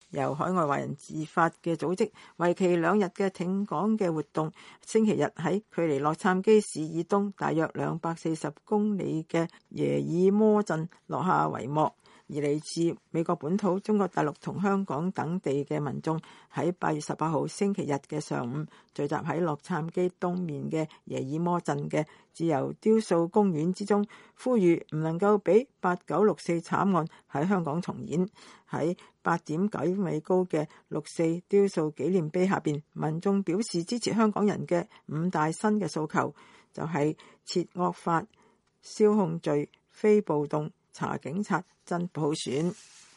由海外華人自發嘅組織，為期2日嘅挺港嘅活動，星期日喺距離洛杉磯市以東大約240公里嘅耶爾摩鎮落下帷幕。而嚟自美國本土、中國大陸同香港等地嘅民眾喺8月18號星期日嘅上午聚集喺洛杉磯東面嘅耶爾摩鎮嘅自由雕塑公園之中，呼籲唔能夠俾8964慘案喺香港重演。喺8.9米高嘅6.4雕塑紀念碑下邊，民眾表示支持香港人嘅5大新嘅訴求，就係撤惡法、消控罪、非暴動、查警察、真普選。